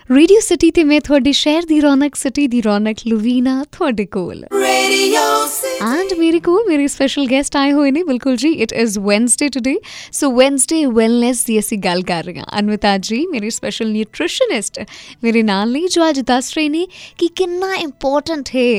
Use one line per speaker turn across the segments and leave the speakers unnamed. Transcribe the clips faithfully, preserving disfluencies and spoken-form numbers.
Radio city ਤੇ ਮੈਂ ਤੁਹਾਡੇ ਸ਼ਹਿਰ ਦੀ ਰੌਣਕ ਸਿਟੀ ਦੀ ਰੌਣਕ ਲੁਵੀਨਾ ਤੁਹਾਡੇ ਕੋਲ ਐਂਡ ਮੇਰੇ ਕੋਲ ਮੇਰੇ ਸਪੈਸ਼ਲ ਗੈਸਟ ਆਏ ਹੋਏ ਨੇ। ਬਿਲਕੁਲ ਜੀ, it is Wednesday today, so Wednesday wellness ਦੀ ਅਸੀਂ ਗੱਲ ਕਰ ਰਹੇ ਹਾਂ। ਅਨਵਿਤਾ ਜੀ ਮੇਰੇ ਸਪੈਸ਼ਲ ਨਿਊਟ੍ਰੀਸ਼ਨਿਸਟ ਮੇਰੇ ਨਾਲ ਨੇ, ਜੋ ਅੱਜ ਦੱਸ ਰਹੇ ਨੇ ਕਿ ਕਿੰਨਾ ਇੰਪੋਰਟੈਂਟ ਹੈ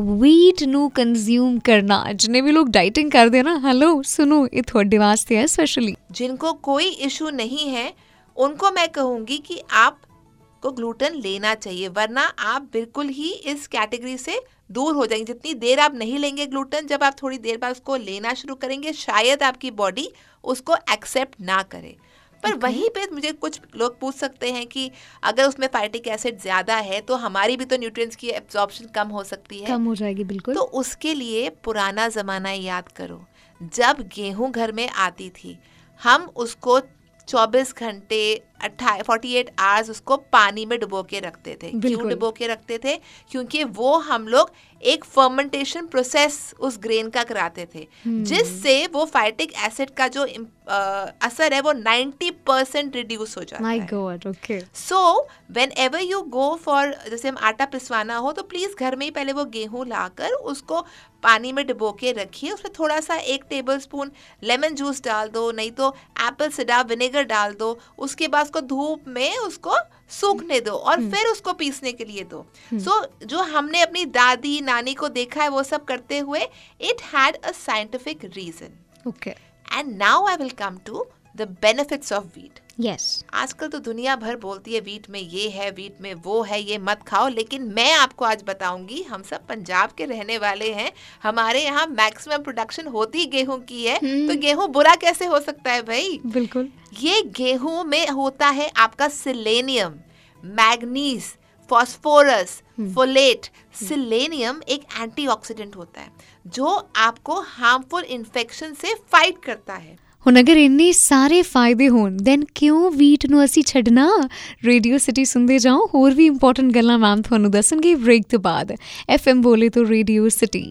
ਵੀਟ ਨੂੰ ਕੰਜ਼ਿਊਮ करना। जिन्हें भी लोग डाइटिंग करते हैं ना, हेलो सुनो, ये थोड़े वास्ते है स्पेशली।
जिनको कोई इशू नहीं है उनको मैं कहूँगी कि आप को ग्लूटेन लेना चाहिए, वरना आप बिल्कुल ही इस कैटेगरी से दूर हो जाएंगे। जितनी देर आप नहीं लेंगे ग्लूटेन, जब आप थोड़ी देर बाद उसको लेना शुरू करेंगे, शायद आपकी बॉडी उसको एक्सेप्ट ना करे। पर okay. वहीं पे मुझे कुछ लोग पूछ सकते हैं कि अगर उसमें फाइटिक एसिड ज़्यादा है तो हमारी भी तो न्यूट्रिएंट्स की एब्जॉर्प्शन कम हो सकती है,
कम हो जाएगी। बिल्कुल।
तो उसके लिए पुराना ज़माना याद करो, जब गेहूं घर में आती थी, हम उसको चौबीस घंटे अट्ठा फोर्टी एट आवर्स उसको पानी में डुबो के रखते थे। क्यों डुबो के रखते थे? क्योंकि वो हम लोग एक फर्मेंटेशन प्रोसेस उस ग्रेन का कराते थे, जिससे वो फाइटिक एसिड का जो आ, असर है वो नाइन्टी परसेंट रिड्यूस हो जाता
My
है।
God, okay.
So whenever you go for, जैसे हम आटा पिसवाना हो तो प्लीज़ घर में ही पहले वो गेहूं लाकर उसको पानी में डुबो के रखिए। उसमें थोड़ा सा एक टेबल स्पून लेमन जूस डाल दो, नहीं तो एप्पल सिडर विनेगर डाल दो। उसके बाद उसको धूप में उसको सूखने दो और फिर उसको पीसने के लिए दो। सो so, जो हमने अपनी दादी नानी को देखा है वो सब करते हुए, it had a scientific reason.
Okay,
and now I will come to the benefits of wheat.
Yes,
आजकल तो दुनिया भर बोलती है व्हीट में ये है, व्हीट में वो है, ये मत खाओ, लेकिन मैं आपको आज बताऊंगी, हम सब पंजाब के रहने वाले हैं, हमारे यहाँ मैक्सिमम प्रोडक्शन होती गेहूं की है, तो गेहूं बुरा कैसे हो सकता है भाई?
बिल्कुल। ये
गेहूं में होता है आपका selenium, manganese, phosphorus, folate. Selenium एक एंटीऑक्सीडेंट होता है जो आपको हार्मफुल इन्फेक्शन से फाइट करता है।
ਹੁਣ ਅਗਰ ਇੰਨੇ ਸਾਰੇ ਫਾਇਦੇ ਹੋਣ, ਦੈਨ ਕਿਉਂ ਵੀਟ ਨੂੰ ਅਸੀਂ ਛੱਡਣਾ? ਰੇਡੀਓ ਸਿਟੀ ਸੁਣਦੇ ਜਾਓ, ਹੋਰ ਵੀ ਇੰਪੋਰਟੈਂਟ ਗੱਲਾਂ ਮੈਮ ਤੁਹਾਨੂੰ ਦੱਸਣਗੇ ਬ੍ਰੇਕ ਤੋਂ ਬਾਅਦ। ਐਫ ਐਮ ਬੋਲੇ ਤੋਂ ਰੇਡੀਓ ਸਿਟੀ।